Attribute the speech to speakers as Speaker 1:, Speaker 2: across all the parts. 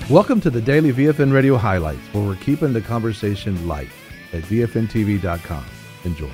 Speaker 1: Welcome to the Daily VFN Radio Highlights, where we're keeping the conversation light at VFNTV.com. Enjoy.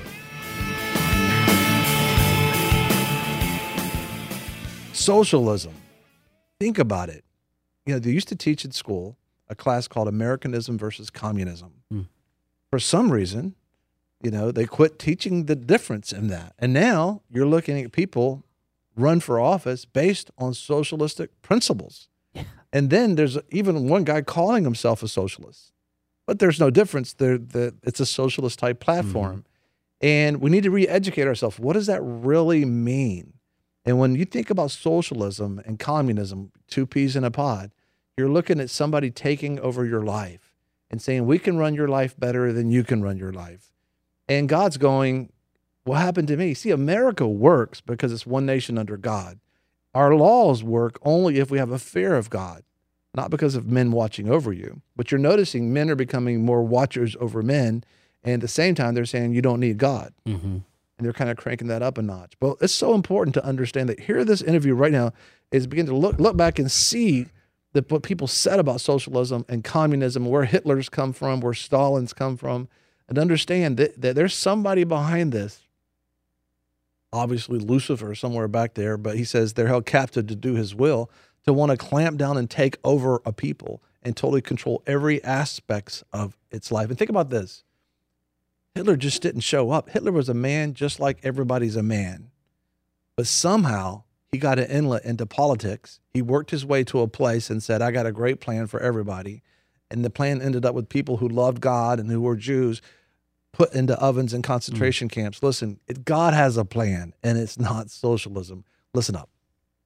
Speaker 1: Socialism. Think about it. You know, they used to teach at school a class called Americanism versus Communism. For some reason, you know, they quit teaching the difference in that. And now you're looking at people run for office based on socialistic principles. Yeah. And then there's even one guy calling himself a socialist. But there's no difference. It's a socialist type platform. And we need to re-educate ourselves. What does that really mean? And when you think about socialism and communism, two peas in a pod, you're looking at somebody taking over your life and saying, we can run your life better than you can run your life. And God's going, what happened to me? See, America works because it's one nation under God. Our laws work only if we have a fear of God, not because of men watching over you. But you're noticing men are becoming more watchers over men. And at the same time, they're saying you don't need God. And they're kind of cranking that up a notch. But it's so important to understand that here, this interview right now is beginning to look back and see what people said about socialism and communism, where Hitler's come from, where Stalin's come from, and understand that there's somebody behind this. Obviously, Lucifer somewhere back there, but he says they're held captive to do his will, to want to clamp down and take over a people and totally control every aspect of its life. And think about this. Hitler just didn't show up. Hitler was a man just like everybody's a man. But somehow he got an inlet into politics. He worked his way to a place and said, I got a great plan for everybody. And the plan ended up with people who loved God and who were Jews put into ovens and concentration camps. Listen, God has a plan, and it's not socialism. Listen up.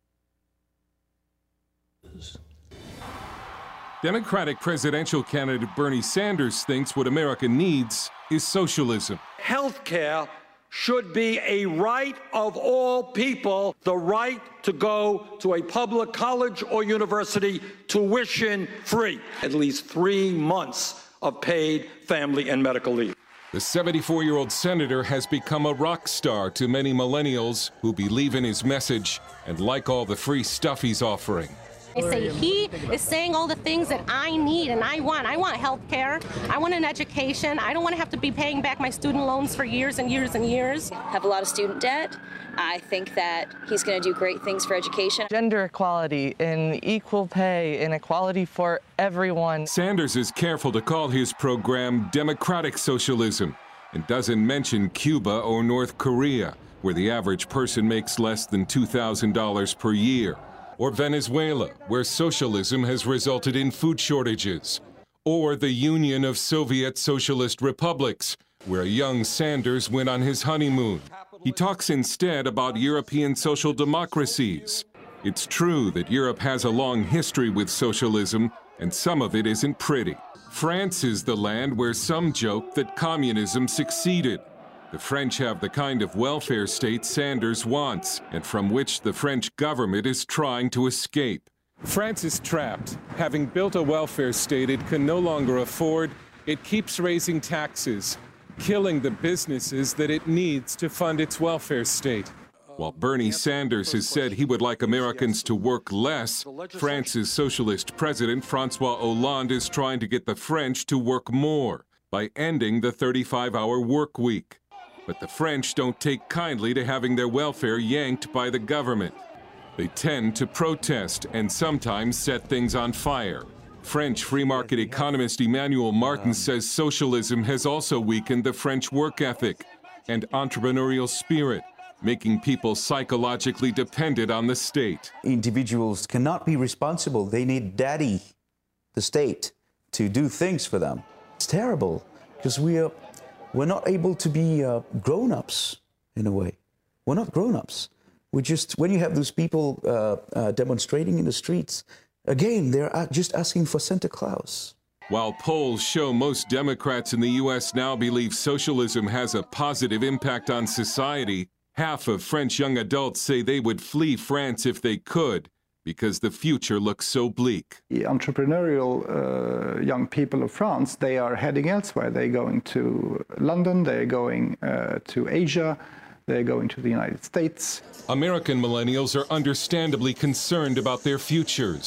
Speaker 2: Democratic presidential candidate Bernie Sanders thinks what America needs is socialism.
Speaker 3: Healthcare should be a right of all people, the right to go to a public college or university tuition free, at least 3 months of paid family and medical leave.
Speaker 2: The 74-year-old senator has become a rock star to many millennials who believe in his message and like all the free stuff he's offering.
Speaker 4: I say he is saying all the things that I need and I want. I want health care. I want an education. I don't want to have to be paying back my student loans for years and years and years.
Speaker 5: Have a lot of student debt. I think that he's going to do great things for education.
Speaker 6: Gender equality and equal pay and equality for everyone.
Speaker 2: Sanders is careful to call his program democratic socialism and doesn't mention Cuba or North Korea, where the average person makes less than $2,000 per year. Or Venezuela, where socialism has resulted in food shortages. Or the Union of Soviet Socialist Republics, where young Sanders went on his honeymoon. He talks instead about European social democracies. It's true that Europe has a long history with socialism, and some of it isn't pretty. France is the land where some joke that communism succeeded. The French have the kind of welfare state Sanders wants, and from which the French government is trying to escape. France is trapped. Having built a welfare state it can no longer afford, it keeps raising taxes, killing the businesses that it needs to fund its welfare state. While Bernie Sanders has said he would like Americans to work less, France's socialist president François Hollande is trying to get the French to work more by ending the 35-hour work week. But the French don't take kindly to having their welfare yanked by the government. They tend to protest and sometimes set things on fire. French free market economist Emmanuel Martin says socialism has also weakened the French work ethic and entrepreneurial spirit, making people psychologically dependent on the state.
Speaker 7: Individuals cannot be responsible. They need daddy, the state, to do things for them. It's terrible because we're not able to be grown-ups in a way. We're not grown-ups. We're just, when you have those people demonstrating in the streets, again, they're just asking for Santa Claus.
Speaker 2: While polls show most Democrats in the U.S. now believe socialism has a positive impact on society, half of French young adults say they would flee France if they could, because the future looks so bleak.
Speaker 8: The entrepreneurial young people of France, they are heading elsewhere. They're going to London, they're going to Asia, they're going to the United States.
Speaker 2: American millennials are understandably concerned about their futures.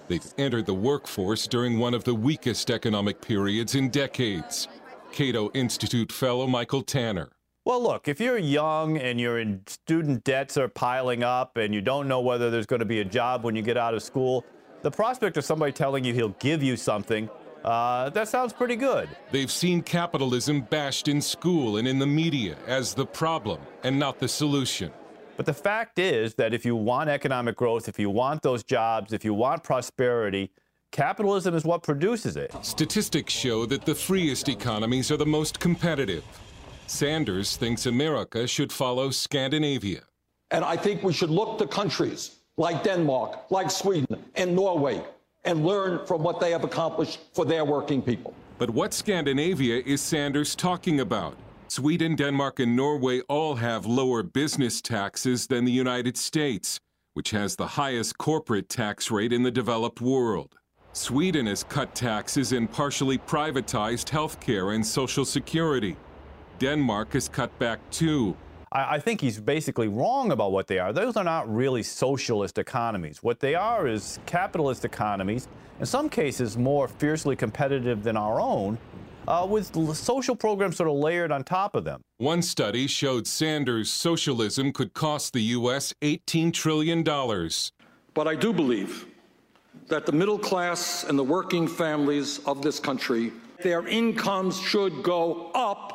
Speaker 2: They've entered the workforce during one of the weakest economic periods in decades. Cato Institute fellow Michael Tanner.
Speaker 9: Well, look, if you're young and your student debts are piling up and you don't know whether there's going to be a job when you get out of school, the prospect of somebody telling you he'll give you something, that sounds pretty good.
Speaker 2: They've seen capitalism bashed in school and in the media as the problem and not the solution.
Speaker 9: But the fact is that if you want economic growth, if you want those jobs, if you want prosperity, capitalism is what produces it.
Speaker 2: Statistics show that the freest economies are the most competitive. Sanders thinks America should follow Scandinavia.
Speaker 3: And I think we should look to countries like Denmark, like Sweden, and Norway, and learn from what they have accomplished for their working people.
Speaker 2: But what Scandinavia is Sanders talking about? Sweden, Denmark, and Norway all have lower business taxes than the United States, which has the highest corporate tax rate in the developed world. Sweden has cut taxes and partially privatized health care and Social Security. Denmark has cut back too.
Speaker 9: I think he's basically wrong about what they are. Those are not really socialist economies. What they are is capitalist economies, in some cases more fiercely competitive than our own, with social programs sort of layered on top of them.
Speaker 2: One study showed Sanders' socialism could cost the U.S. $18 trillion.
Speaker 3: But I do believe that the middle class and the working families of this country, their incomes should go up,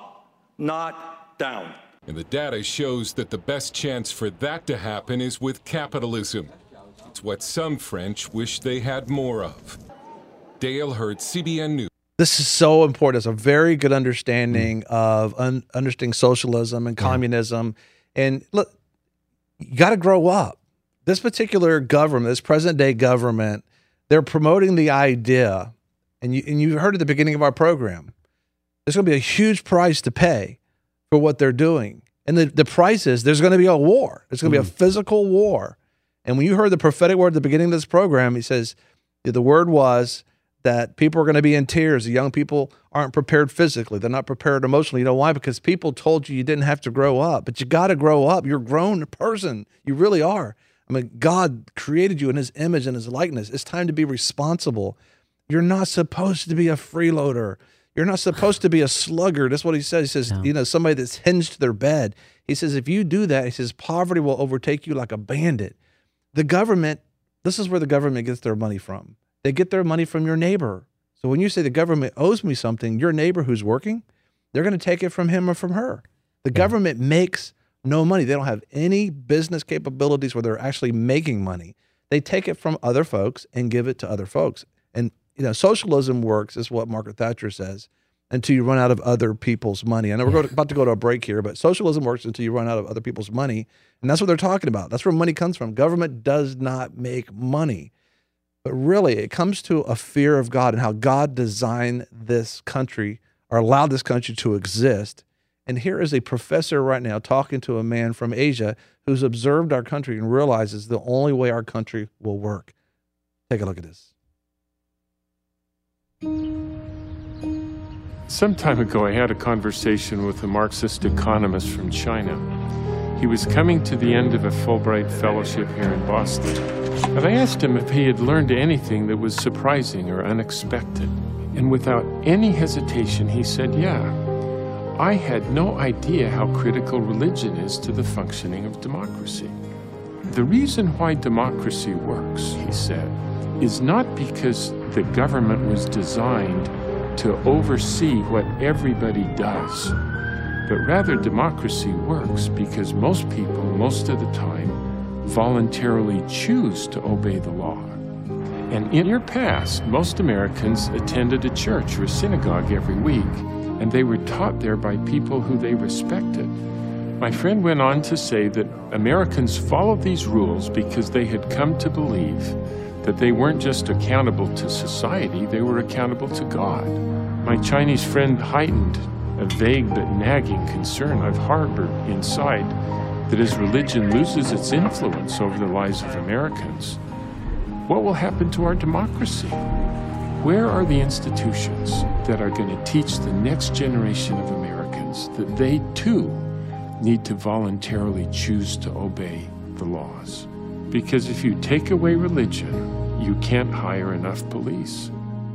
Speaker 3: not down.
Speaker 2: And the data shows that the best chance for that to happen is with capitalism. It's what some French wish they had more of. Dale Hurt, CBN News.
Speaker 1: This is so important. It's a very good understanding of understanding socialism and communism. And look, you got to grow up. This particular government, this present-day government, they're promoting the idea, and you heard at the beginning of our program, there's going to be a huge price to pay for what they're doing. And the price is there's going to be a war. There's going to be a physical war. And when you heard the prophetic word at the beginning of this program, he says the word was that people are going to be in tears. The young people aren't prepared physically. They're not prepared emotionally. You know why? Because people told you didn't have to grow up. But you got to grow up. You're a grown person. You really are. I mean, God created you in his image and his likeness. It's time to be responsible. You're not supposed to be a freeloader. You're not supposed to be a sluggard. That's what he says. He says, somebody that's hinged to their bed. He says, if you do that, he says, poverty will overtake you like a bandit. The government, this is where the government gets their money from. They get their money from your neighbor. So when you say the government owes me something, your neighbor who's working, they're going to take it from him or from her. The government makes no money. They don't have any business capabilities where they're actually making money. They take it from other folks and give it to other folks. And socialism works, is what Margaret Thatcher says, until you run out of other people's money. I know we're about to go to a break here, but socialism works until you run out of other people's money. And that's what they're talking about. That's where money comes from. Government does not make money. But really, it comes to a fear of God and how God designed this country or allowed this country to exist. And here is a professor right now talking to a man from Asia who's observed our country and realizes the only way our country will work. Take a look at this.
Speaker 10: Some time ago, I had a conversation with a Marxist economist from China. He was coming to the end of a Fulbright fellowship here in Boston. But I asked him if he had learned anything that was surprising or unexpected. And without any hesitation, he said, yeah. I had no idea how critical religion is to the functioning of democracy. The reason why democracy works, he said, is not because the government was designed to oversee what everybody does, but rather democracy works because most people, most of the time, voluntarily choose to obey the law. And in your past, most Americans attended a church or a synagogue every week, and they were taught there by people who they respected. My friend went on to say that Americans followed these rules because they had come to believe that they weren't just accountable to society, they were accountable to God. My Chinese friend heightened a vague but nagging concern I've harbored inside that as religion loses its influence over the lives of Americans, what will happen to our democracy? Where are the institutions that are going to teach the next generation of Americans that they too need to voluntarily choose to obey the laws? Because if you take away religion, you can't hire enough police.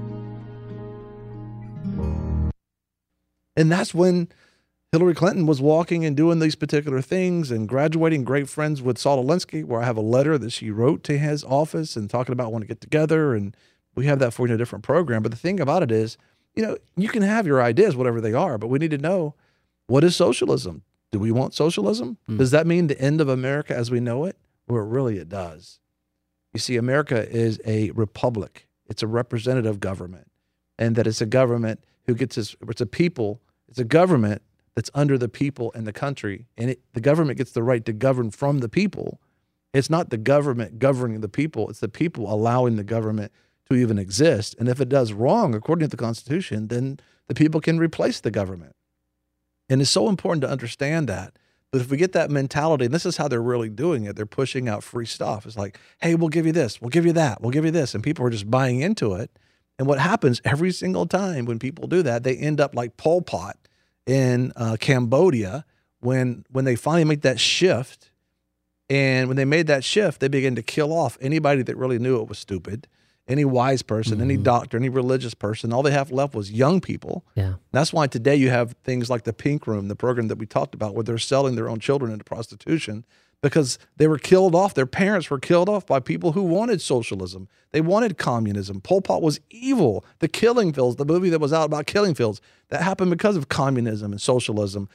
Speaker 1: And that's when Hillary Clinton was walking and doing these particular things and graduating, great friends with Saul Alinsky, where I have a letter that she wrote to his office and talking about wanting to get together. And we have that for you in a different program. But the thing about it is, you can have your ideas, whatever they are, but we need to know, what is socialism? Do we want socialism? Does that mean the end of America as we know it? Well, really it does. You see, America is a republic. It's a representative government. And that it's a government who gets it's a people, it's a government that's under the people and the country. And the government gets the right to govern from the people. It's not the government governing the people. It's the people allowing the government to even exist. And if it does wrong, according to the Constitution, then the people can replace the government. And it's so important to understand that. But if we get that mentality, and this is how they're really doing it, they're pushing out free stuff. It's like, hey, we'll give you this, we'll give you that, we'll give you this. And people are just buying into it. And what happens every single time when people do that, they end up like Pol Pot in Cambodia when they finally make that shift. And when they made that shift, they began to kill off anybody that really knew it was stupid, any wise person, any doctor, any religious person. All they have left was young people.
Speaker 11: Yeah.
Speaker 1: That's why today you have things like the Pink Room, the program that we talked about, where they're selling their own children into prostitution because they were killed off. Their parents were killed off by people who wanted socialism. They wanted communism. Pol Pot was evil. The Killing Fields, the movie that was out about killing fields, that happened because of communism and socialism.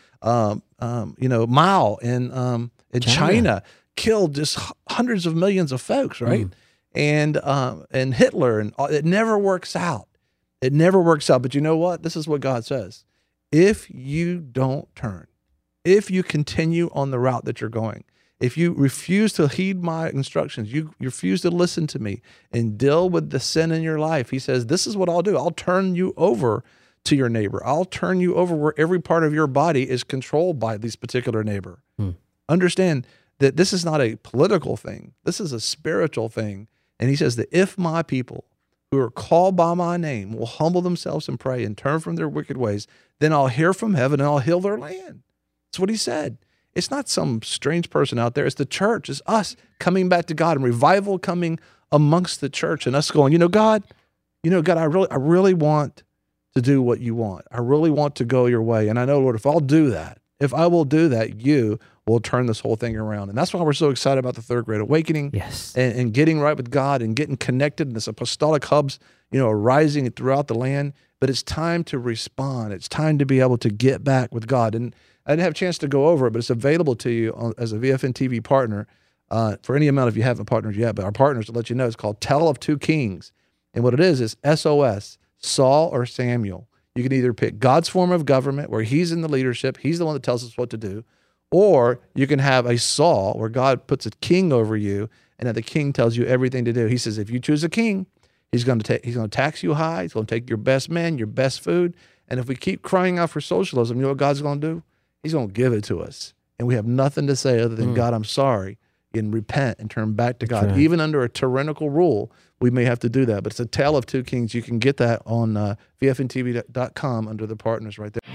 Speaker 1: Mao in China killed just hundreds of millions of folks, right? And Hitler, and it never works out. It never works out. But you know what? This is what God says. If you don't turn, if you continue on the route that you're going, if you refuse to heed my instructions, you refuse to listen to me and deal with the sin in your life, he says, this is what I'll do. I'll turn you over to your neighbor. I'll turn you over where every part of your body is controlled by this particular neighbor. Understand that this is not a political thing. This is a spiritual thing. And he says that if my people who are called by my name will humble themselves and pray and turn from their wicked ways, then I'll hear from heaven and I'll heal their land. That's what he said. It's not some strange person out there. It's the church. It's us coming back to God and revival coming amongst the church and us going, God, I really want to do what you want. I really want to go your way. And I know, Lord, if I will do that, you will turn this whole thing around. And that's why we're so excited about the Third Great Awakening.
Speaker 11: Yes.
Speaker 1: And getting right with God and getting connected. And this apostolic hubs, arising throughout the land. But it's time to respond. It's time to be able to get back with God. And I didn't have a chance to go over it, but it's available to you as a VFN TV partner for any amount if you haven't partnered yet. But our partners, to let you know, it's called Tale of Two Kings. And what it is SOS, Saul or Samuel. You can either pick God's form of government, where he's in the leadership, he's the one that tells us what to do, or you can have a Saul, where God puts a king over you, and that the king tells you everything to do. He says, if you choose a king, he's going to tax you high, he's going to take your best men, your best food, and if we keep crying out for socialism, you know what God's going to do? He's going to give it to us, and we have nothing to say other than, God, I'm sorry, and repent and turn back to God. Right. Even under a tyrannical rule, we may have to do that. But it's a Tale of Two Kings. You can get that on VFNTV.com under the partners right there.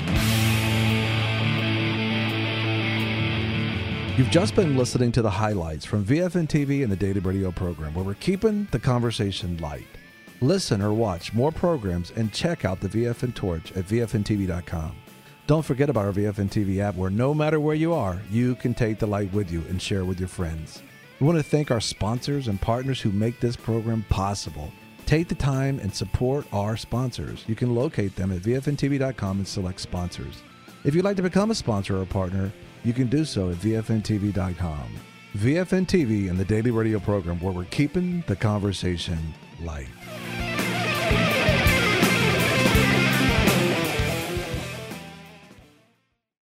Speaker 1: You've just been listening to the highlights from VFN TV and the Daily Radio program, where we're keeping the conversation light. Listen or watch more programs and check out the VFN Torch at VFNTV.com. Don't forget about our VFN TV app, where no matter where you are, you can take the light with you and share with your friends. We want to thank our sponsors and partners who make this program possible. Take the time and support our sponsors. You can locate them at VFNTV.com and select sponsors. If you'd like to become a sponsor or a partner, you can do so at VFNTV.com. VFN TV and the Daily Radio program, where we're keeping the conversation light.